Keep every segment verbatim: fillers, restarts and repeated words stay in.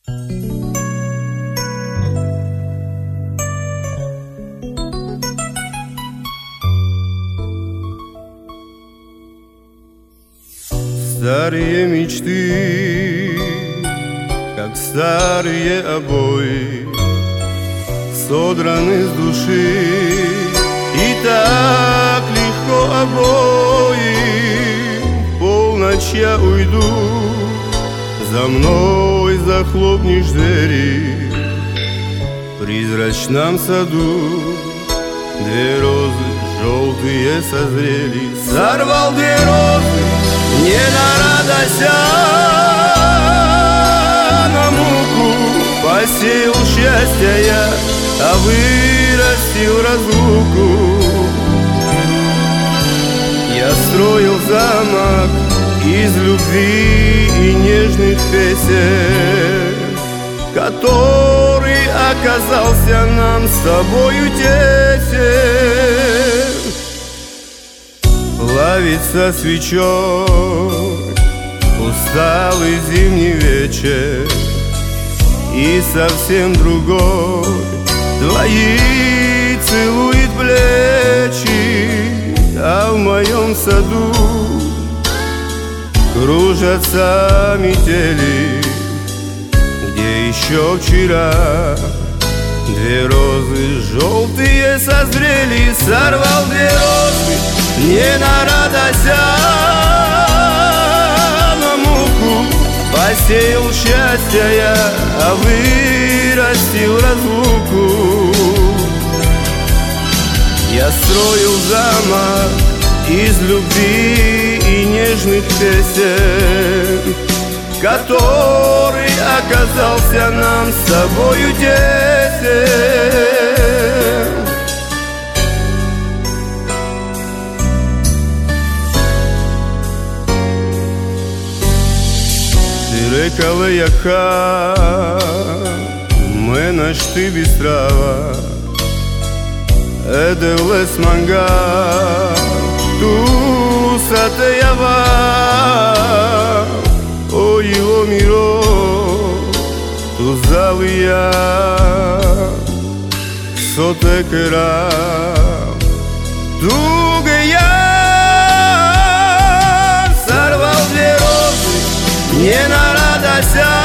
Старые мечты, как старые обои, содраны с души, и так легко обои. В полночь я уйду, за мной захлопнешь двери. В призрачном саду две розы желтые созрели. Сорвал две розы, не на радость, а на муку. Посеял счастье я, а вырастил разлуку. Я строил замок из любви и нежных песен, который оказался нам с тобою тесен. Плавится свечой усталый зимний вечер, и совсем другой твои целует плечи. А в моем саду кружатся метели, где еще вчера две розы желтые созрели. Сорвал две розы, не на радость, а на муку. Посеял счастье я, а вырастил разлуку. Я строил замок из любви и нежных песен, который оказался нам с тобою тесен. Рекала яка, мене ж ти бістрава, Едевлес манга, ту сате ява, о його міро, ту залия, соте кера, туге я. Сорвал две розы, не на радость, а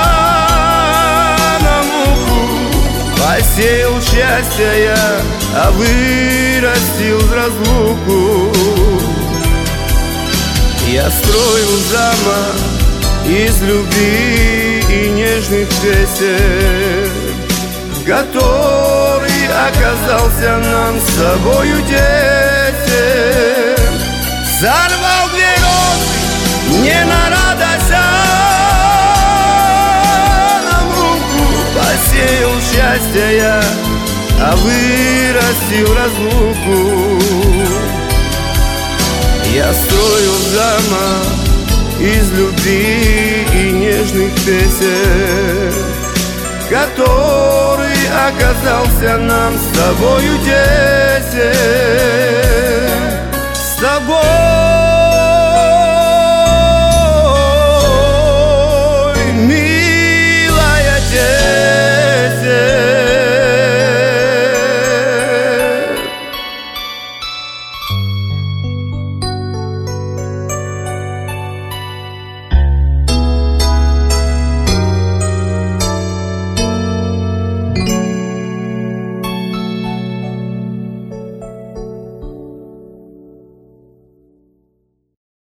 на муку. Посеял счастье я, а вырастил разлуку. Я строил замок из любви и нежных песен, который оказался нам с тобою тесен. Сорвал две розы, не на радость, а на муку. Посеял счастье я, а вырастил разлуку. Я строил замок из любви и нежных песен, который оказался нам с тобою тесен. С тобой